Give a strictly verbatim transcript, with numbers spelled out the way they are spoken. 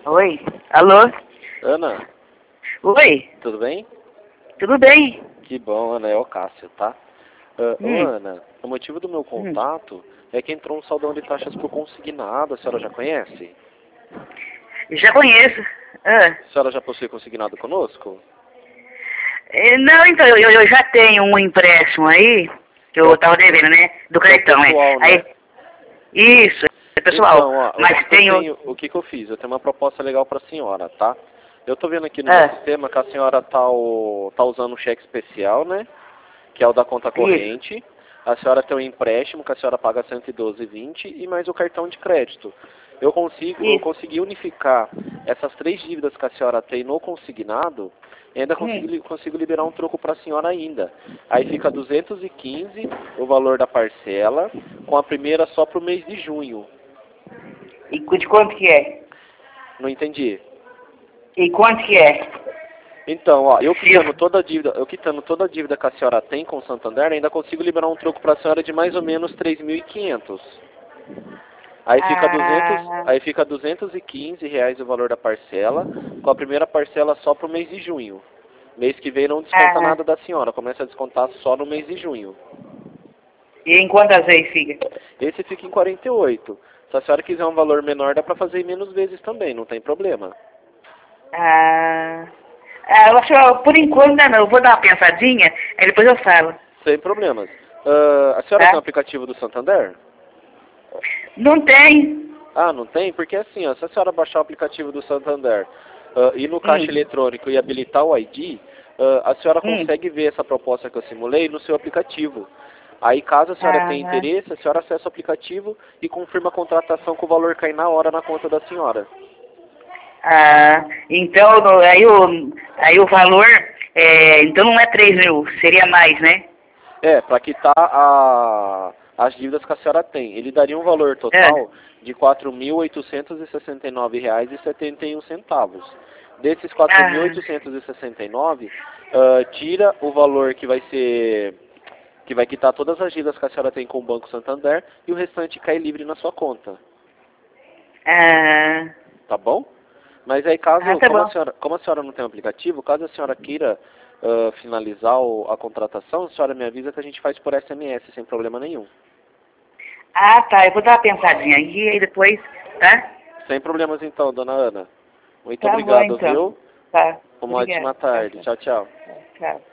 Oi. Alô? Ana, Oi. tudo bem? Tudo bem? Que bom, Ana, é o Cássio, tá? Ah, ô, Hum. Ana, o motivo do meu Hum. contato é que entrou um saldão de taxas por consignado, a senhora já conhece? Já conheço. Ah. A senhora já possui consignado conosco? Eh, Não, então, eu, eu já tenho um empréstimo aí, que Que é eu o, tava devendo, né? Do que é o cartão, é. pessoal, né? Aí, isso, é pessoal. Então, ó, o que Mas que eu tenho. tenho, o que que eu fiz? Eu tenho uma proposta legal pra senhora, tá? Eu tô vendo aqui no meu Ah, sistema que a senhora tá, o, tá usando um cheque especial, né? Que é o da conta isso. corrente. A senhora tem um empréstimo que a senhora paga cento e doze e vinte e mais o cartão de crédito. Eu consigo, eu Isso. consegui unificar essas três dívidas que a senhora tem no consignado e ainda consigo, Hum. li- consigo liberar um troco para a senhora ainda. Aí fica duzentos e quinze o valor da parcela, com a primeira só para o mês de junho. E cu- de quanto que é? Não entendi. E quanto que é? Então, ó, eu Se eu... quitando toda a dívida, eu quitando toda a dívida que a senhora tem com o Santander, ainda consigo liberar um troco para a senhora de mais ou menos três mil e quinhentos. Aí fica duzentos, Ah, aí fica duzentos e quinze reais o valor da parcela, com a primeira parcela só para o mês de junho. Mês que vem não desconta ah. nada da senhora, começa a descontar só no mês de junho. E em quantas vezes fica? Esse fica em quarenta e oito. Se a senhora quiser um valor menor, dá para fazer em menos vezes também, não tem problema. Ah, ah, eu acho, por enquanto ainda não. Eu vou dar uma pensadinha, aí depois eu falo, Sem problemas. Ah, a senhora tem um tá? aplicativo do Santander? Não tem. Ah, não tem? Porque assim, ó, se a senhora baixar o aplicativo do Santander, ah, ir no caixa Hum, eletrônico e habilitar o I D, ah, a senhora hum. consegue ver essa proposta que eu simulei no seu aplicativo. Aí, caso a senhora tenha Ah, interesse, a senhora acessa o aplicativo e confirma a contratação com o valor cair na hora na conta da senhora. ah, então, no- aí o, aí o valor, é, então não é três mil, seria mais, né? É, para quitar a, as dívidas que a senhora tem. Ele daria um valor É. total de quatro mil oitocentos e sessenta e nove reais e setenta e um centavos. Desses quatro mil Ah, oitocentos e sessenta e nove, ah, tira o valor que vai ser que vai quitar todas as dívidas que a senhora tem com o Banco Santander e o restante cai livre na sua conta, ah, tá bom? Mas aí ah, caso, tá como a bom. senhora, como a senhora não tem um aplicativo, caso a senhora queira ah, finalizar o- a contratação, a senhora me avisa que a gente faz por S M S sem problema nenhum. Ah, tá, eu vou dar uma pensadinha aqui e depois, tá? Sem problemas então, dona Ana. Muito Tá bom, obrigado, então. viu? Tá, Uma obrigada. ótima Tchau, tarde. tchau. Tchau, tchau. Tchau.